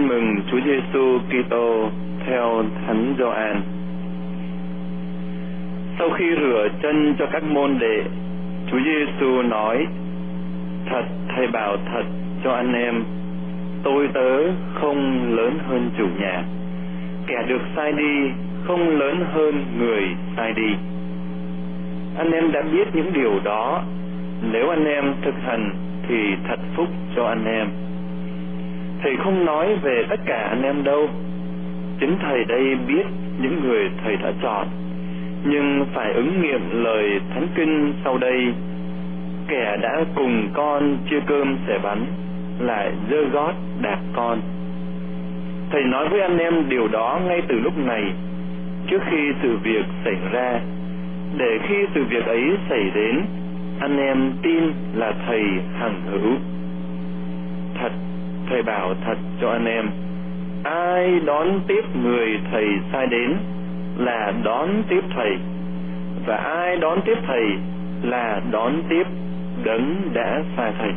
Tin mừng Chúa Giêsu Kitô theo Thánh Gioan. Sau khi rửa chân cho các môn đệ, Chúa Giêsu nói: Thật, thầy bảo thật cho anh em, tôi tớ không lớn hơn chủ nhà, kẻ được sai đi không lớn hơn người sai đi. Anh em đã biết những điều đó, nếu anh em thực hành thì thật phúc cho anh em. Thầy không nói về tất cả anh em đâu, chính thầy đây biết những người thầy đã chọn, nhưng phải ứng nghiệm lời Thánh Kinh sau đây: kẻ đã cùng con chia cơm xẻ bánh lại giơ gót đạp con. Thầy nói với anh em điều đó ngay từ lúc này, trước khi sự việc xảy ra, để khi sự việc ấy xảy đến, anh em tin là thầy hằng hữu. Thật, thầy bảo thật cho anh em, ai đón tiếp người thầy sai đến là đón tiếp thầy, và ai đón tiếp thầy là đón tiếp đấng đã sai thầy.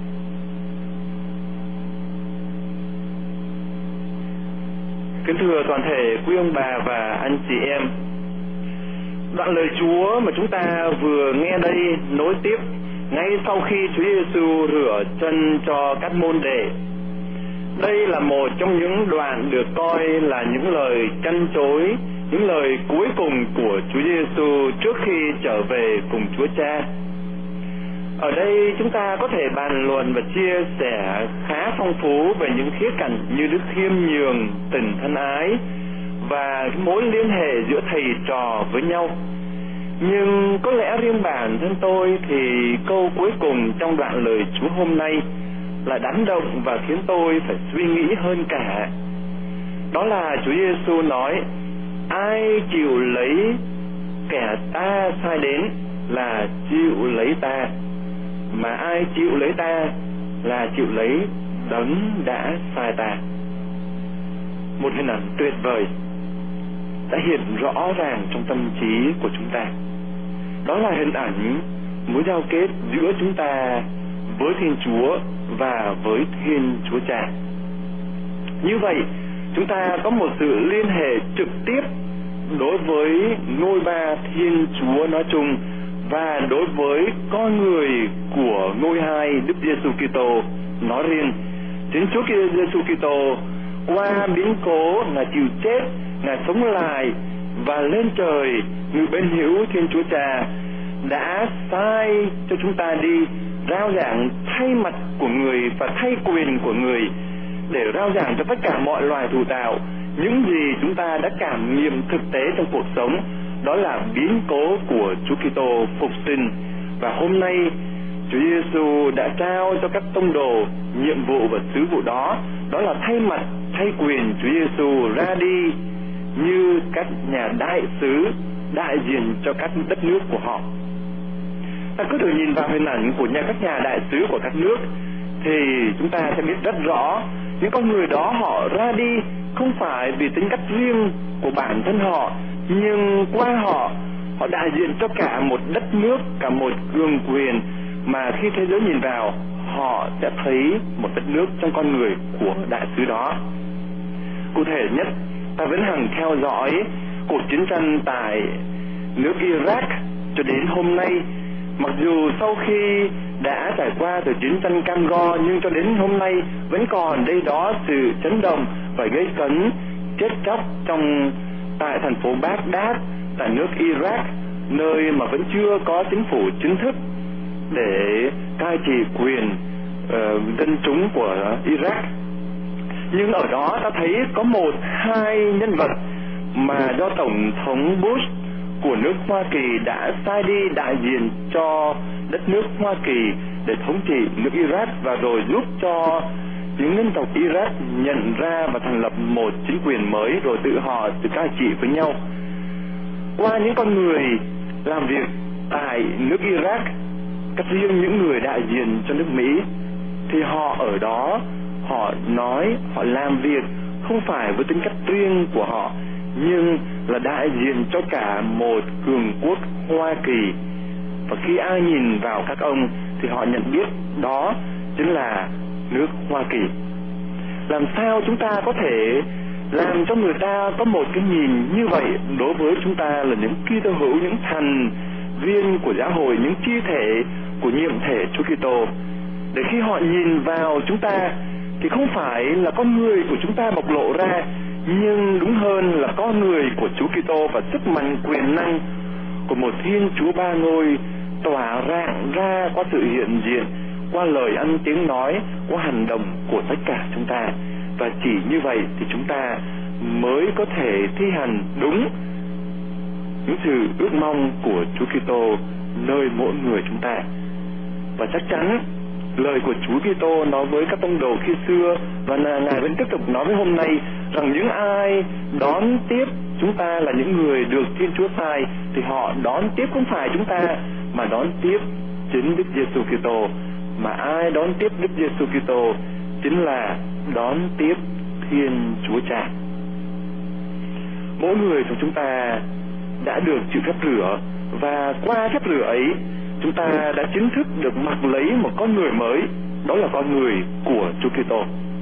Kính thưa toàn thể quý ông bà và anh chị em, đoạn lời Chúa mà chúng ta vừa nghe đây nối tiếp ngay sau khi Chúa Giêsu rửa chân cho các môn đệ. Đây là một trong những đoạn được coi là những lời trăn trối, những lời cuối cùng của Chúa Giêsu trước khi trở về cùng Chúa Cha. Ở đây chúng ta có thể bàn luận và chia sẻ khá phong phú về những khía cạnh như đức khiêm nhường, tình thân ái và mối liên hệ giữa thầy trò với nhau. Nhưng có lẽ riêng bản thân tôi thì câu cuối cùng trong đoạn lời Chúa hôm nay là đánh động và khiến tôi phải suy nghĩ hơn cả. Đó là Chúa Giêsu nói: ai chịu lấy kẻ ta sai đến là chịu lấy ta, mà ai chịu lấy ta là chịu lấy đấng đã sai ta. Một hình ảnh tuyệt vời đã hiện rõ ràng trong tâm trí của chúng ta. Đó là hình ảnh mối giao kết giữa chúng ta với Thiên Chúa và với Thiên Chúa Cha. Như vậy, chúng ta có một sự liên hệ trực tiếp đối với ngôi ba Thiên Chúa nói chung và đối với con người của ngôi hai Đức Giêsu Kitô nói riêng. Chính Chúa Giêsu Kitô qua biến cố là chịu chết, Ngài sống lại và lên trời ngự bên hữu Thiên Chúa Cha, đã sai cho chúng ta đi rao giảng thay mặt của người và thay quyền của người, để rao giảng cho tất cả mọi loài thụ tạo những gì chúng ta đã cảm nghiệm thực tế trong cuộc sống, đó là biến cố của Chúa Kitô phục sinh. Và hôm nay Chúa Giêsu đã trao cho các tông đồ nhiệm vụ và sứ vụ đó, đó là thay mặt, thay quyền Chúa Giêsu ra đi như các nhà đại sứ đại diện cho các đất nước của họ. Ta cứ thử nhìn vào hình ảnh của các nhà đại sứ của các nước thì chúng ta sẽ biết rất rõ những con người đó họ ra đi không phải vì tính cách riêng của bản thân họ, nhưng qua họ đại diện cho cả một đất nước, cả một cường quyền mà khi thế giới nhìn vào, họ sẽ thấy một đất nước trong con người của đại sứ đó. Cụ thể nhất, ta vẫn hằng theo dõi cuộc chiến tranh tại nước Iraq cho đến hôm nay. Mặc dù sau khi đã trải qua từ chiến tranh cam go, nhưng cho đến hôm nay vẫn còn đây đó sự chấn động và gây cấn chết chóc tại thành phố Baghdad, tại nước Iraq, nơi mà vẫn chưa có chính phủ chính thức để cai trị quyền dân chúng của Iraq. Nhưng ở đó ta thấy có một hai nhân vật mà do Tổng thống Bush của nước Hoa Kỳ đã sai đi đại diện cho đất nước Hoa Kỳ để thống trị nước Iraq, và rồi giúp cho những dân tộc Iraq nhận ra và thành lập một chính quyền mới, rồi tự họ tự cai trị với nhau. Qua những con người làm việc tại nước Iraq, các riêng những người đại diện cho nước Mỹ, thì họ ở đó, họ nói, họ làm việc không phải với tính cách riêng của họ, nhưng là đại diện cho cả một cường quốc Hoa Kỳ. Và khi ai nhìn vào các ông thì họ nhận biết đó chính là nước Hoa Kỳ. Làm sao chúng ta có thể làm cho người ta có một cái nhìn như vậy đối với chúng ta là những Kitô hữu, những thành viên của giáo hội, những chi thể của nhiệm thể Chúa Kitô, để khi họ nhìn vào chúng ta thì không phải là con người của chúng ta bộc lộ ra, nhưng đúng hơn là con người của Chúa Kitô và sức mạnh quyền năng của một Thiên Chúa Ba Ngôi tỏa rạng ra qua sự hiện diện, qua lời ăn tiếng nói, qua hành động của tất cả chúng ta. Và chỉ như vậy thì chúng ta mới có thể thi hành đúng những sự ước mong của Chúa Kitô nơi mỗi người chúng ta. Và chắc chắn lời của Chúa Kitô nói với các tông đồ khi xưa, và Ngài vẫn tiếp tục nói với hôm nay, rằng những ai đón tiếp chúng ta là những người được Thiên Chúa sai, thì họ đón tiếp không phải chúng ta, mà đón tiếp chính Đức Giêsu Kitô. Mà ai đón tiếp Đức Giêsu Kitô chính là đón tiếp Thiên Chúa Cha. Mỗi người trong chúng ta đã được chịu phép rửa, và qua phép rửa ấy chúng ta đã chính thức được mặc lấy một con người mới, đó là con người của Chúa Kitô.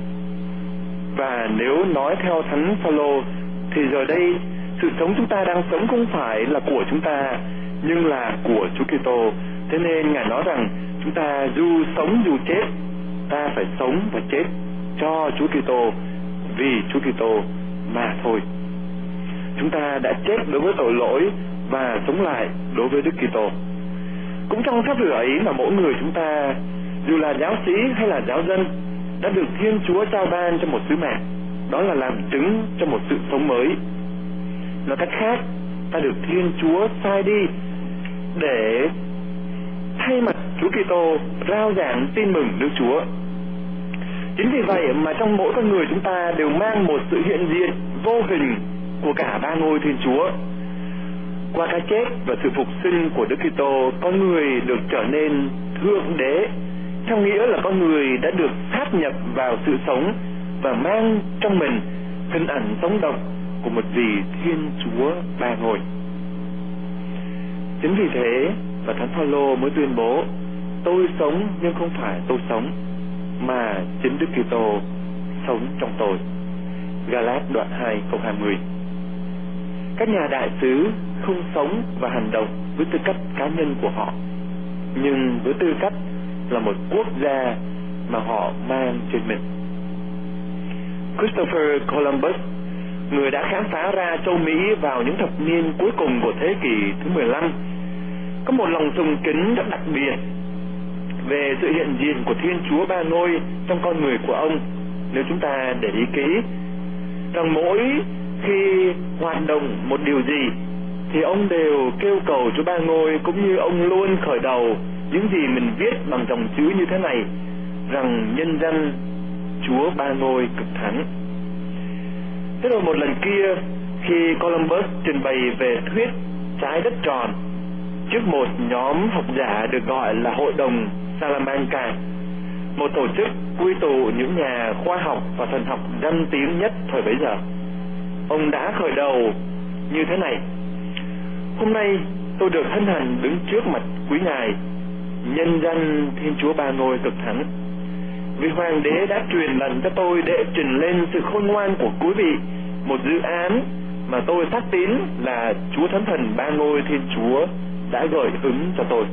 Và nếu nói theo Thánh Phaolô thì giờ đây sự sống chúng ta đang sống không phải là của chúng ta, nhưng là của Chúa Kitô. Thế nên Ngài nói rằng chúng ta dù sống dù chết, ta phải sống và chết cho Chúa Kitô, vì Chúa Kitô mà thôi. Chúng ta đã chết đối với tội lỗi và sống lại đối với Đức Kitô. Cũng trong phép rửa ấy mà mỗi người chúng ta, dù là giáo sĩ hay là giáo dân, đã được Thiên Chúa trao ban cho một sứ mạng, đó là làm chứng cho một sự sống mới. Nói cách khác, ta được Thiên Chúa sai đi để thay mặt Chúa Kitô rao giảng tin mừng Đức Chúa. Chính vì vậy mà trong mỗi con người chúng ta đều mang một sự hiện diện vô hình của cả ba ngôi Thiên Chúa. Qua cái chết và sự phục sinh của Đức Kitô, con người được trở nên thượng đế, theo nghĩa là con người đã được sáp nhập vào sự sống và mang trong mình hình ảnh sống động của một vị Thiên Chúa Ba Ngôi. Chính vì thế mà Thánh Phaolô mới tuyên bố: tôi sống nhưng không phải tôi sống, mà chính Đức Kitô sống trong tôi. Ga-lát đoạn 2 câu 20. Các nhà đại sứ không sống và hành động với tư cách cá nhân của họ, nhưng với tư cách là một quốc gia mà họ mang trên mình. Christopher Columbus, người đã khám phá ra châu Mỹ vào những thập niên cuối cùng của thế kỷ thứ 15, có một lòng sùng kính rất đặc biệt về sự hiện diện của Thiên Chúa Ba Ngôi trong con người của ông. Nếu chúng ta để ý kỹ, rằng mỗi khi hoạt động một điều gì thì ông đều kêu cầu Chúa Ba Ngôi, cũng như ông luôn khởi đầu những gì mình viết bằng dòng chữ như thế này, rằng nhân danh Chúa Ba Ngôi cực thánh. Thế rồi một lần kia, khi Columbus trình bày về thuyết trái đất tròn trước một nhóm học giả được gọi là Hội đồng Salamanca, một tổ chức quy tụ những nhà khoa học và thần học danh tiếng nhất thời bấy giờ, ông đã khởi đầu như thế này: hôm nay tôi được hân hạnh đứng trước mặt quý ngài, nhân danh Thiên Chúa Ba Ngôi cực thánh, vì Hoàng đế đã truyền lệnh cho tôi để trình lên sự khôn ngoan của quý vị một dự án mà tôi xác tín là Chúa Thánh Thần Ba Ngôi Thiên Chúa đã gợi hứng cho tôi.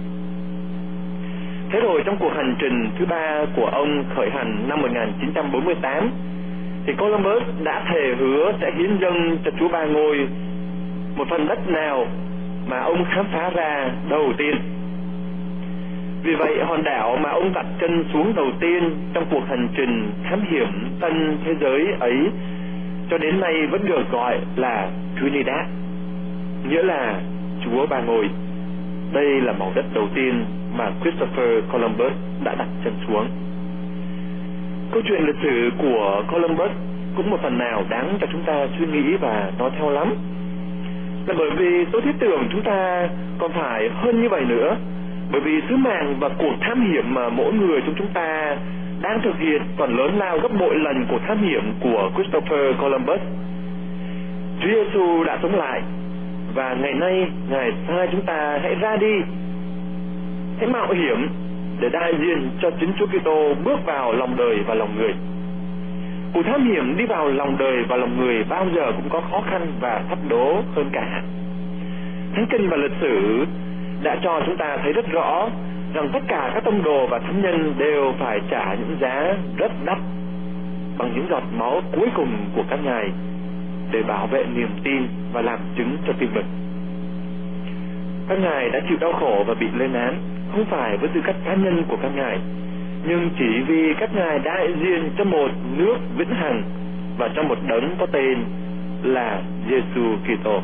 Thế rồi trong cuộc hành trình thứ 3 của ông khởi hành năm 1948, thì Columbus đã thề hứa sẽ hiến dâng cho Chúa Ba Ngôi một phần đất nào mà ông khám phá ra đầu tiên. Vì vậy hòn đảo mà ông đặt chân xuống đầu tiên trong cuộc hành trình thám hiểm tân thế giới ấy cho đến nay vẫn được gọi là Trinidad, nghĩa là Chúa Ba Ngôi. Đây là mảnh đất đầu tiên mà Christopher Columbus đã đặt chân xuống. Câu chuyện lịch sử của Columbus cũng một phần nào đáng cho chúng ta suy nghĩ và nói theo lắm, là bởi vì tôi thiết tưởng chúng ta còn phải hơn như vậy nữa. Bởi vì sứ mạng và cuộc thám hiểm mà mỗi người trong chúng ta đang thực hiện còn lớn lao gấp bội lần cuộc thám hiểm của Christopher Columbus. Chúa Giêsu đã sống lại, và ngày nay Ngài sai chúng ta hãy ra đi, hãy mạo hiểm để đại diện cho chính Chúa Kitô bước vào lòng đời và lòng người. Cuộc thám hiểm đi vào lòng đời và lòng người bao giờ cũng có khó khăn và thách đố hơn cả. Thánh Kinh và lịch sử đã cho chúng ta thấy rất rõ rằng tất cả các tông đồ và thánh nhân đều phải trả những giá rất đắt bằng những giọt máu cuối cùng của các ngài để bảo vệ niềm tin và làm chứng cho tin mừng. Các ngài đã chịu đau khổ và bị lên án không phải với tư cách cá nhân của các ngài, nhưng chỉ vì các ngài đại diện cho một nước vĩnh hằng và cho một đấng có tên là Giêsu Kitô.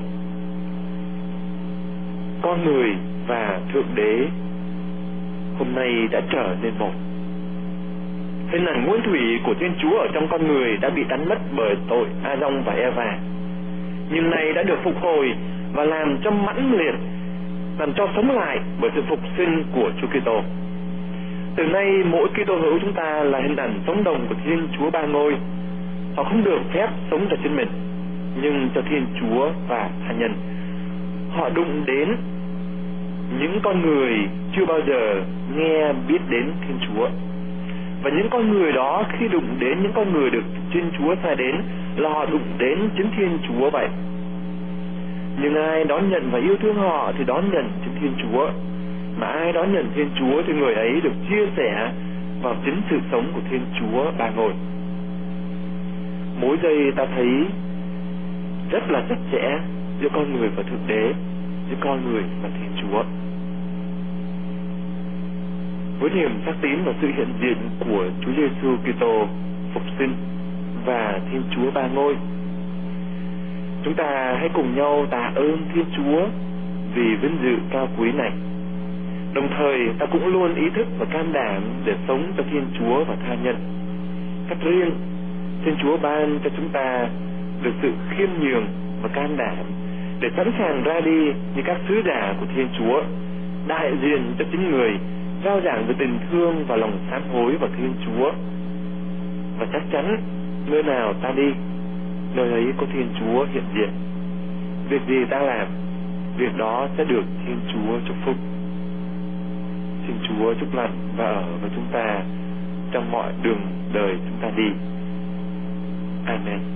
Con người và Thượng Đế hôm nay đã trở nên một. Hình ảnh nguyên thủy của Thiên Chúa ở trong con người đã bị đánh mất bởi tội Âdông và Eva, nhưng nay đã được phục hồi và làm cho mãnh liệt, làm cho sống lại bởi sự phục sinh của Chúa Kitô. Từ nay mỗi Kitô hữu chúng ta là hình ảnh sống đồng của Thiên Chúa Ba Ngôi. Họ không được phép sống cho chính mình, nhưng cho Thiên Chúa và tha nhân. Họ đụng đến những con người chưa bao giờ nghe biết đến Thiên Chúa, và những con người đó khi đụng đến những con người được Thiên Chúa sai đến là họ đụng đến chính Thiên Chúa vậy. Nhưng ai đón nhận và yêu thương họ thì đón nhận chính Thiên Chúa, mà ai đón nhận Thiên Chúa thì người ấy được chia sẻ vào chính sự sống của Thiên Chúa Ba Ngôi. Mỗi giây ta thấy rất là chặt chẽ giữa con người và Thượng Đế, giữa con người và Thiên Chúa. Với niềm xác tín và sự hiện diện của Chúa Giêsu Kitô phục sinh và Thiên Chúa Ba Ngôi, chúng ta hãy cùng nhau tạ ơn Thiên Chúa vì vinh dự cao quý này. Đồng thời ta cũng luôn ý thức và can đảm để sống cho Thiên Chúa và tha nhân. Cách riêng, Thiên Chúa ban cho chúng ta được sự khiêm nhường và can đảm để sẵn sàng ra đi như các sứ giả của Thiên Chúa, đại diện cho chính người, rao giảng về tình thương và lòng sám hối vào Thiên Chúa. Và chắc chắn nơi nào ta đi, nơi ấy có Thiên Chúa hiện diện. Việc gì ta làm, việc đó sẽ được Thiên Chúa chúc phúc. Xin Chúa chúc lành và ở với chúng ta trong mọi đường đời chúng ta đi. Amen.